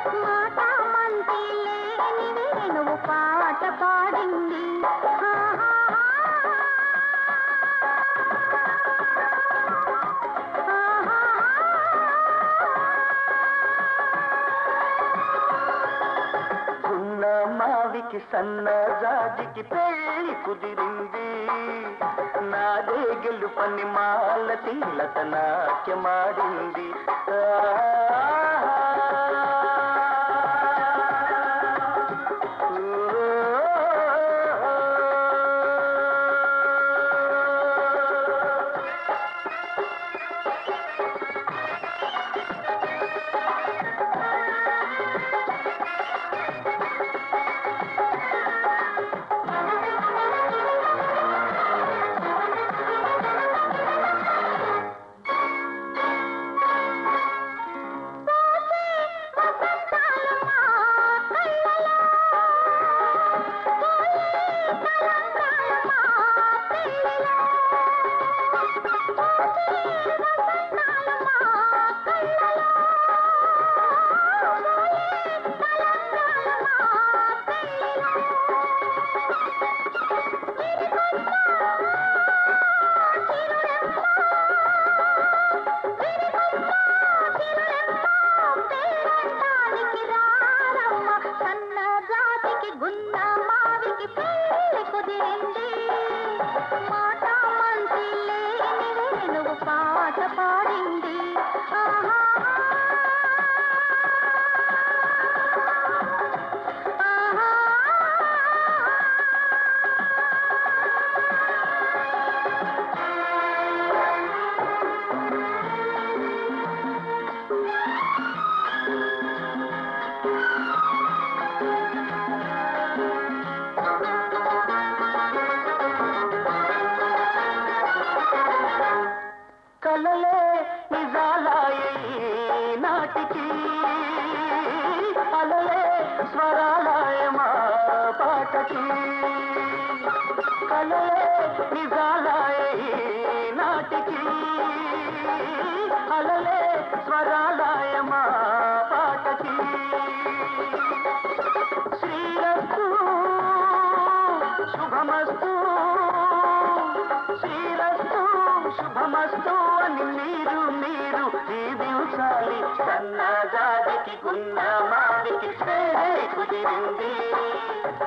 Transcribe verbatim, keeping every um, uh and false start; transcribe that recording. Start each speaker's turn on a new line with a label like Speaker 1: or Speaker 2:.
Speaker 1: మాట మంతి లేని వేణువు పాట పాడింది.
Speaker 2: మావికి సన్నజాజికి పెళ్లి కుదిరింది. నాదే గెలుపని మాల తీలత నాట్యమాడింది. పాట పాడింది. కలలే నిజాలాయే నాటికి అలలే స్వరాలాయ మా పాటకి. కలలే నిజాలాయే నాటికి అలలే స్వరాలాయ మా పాటకి. శ్రీరస్తు శుభమస్తు శ్రీరస్తు శుభమస్తు అని మీరు మీరు దీవించాలి. సన్నజాజికి గున్న మావికి కుదిరింది.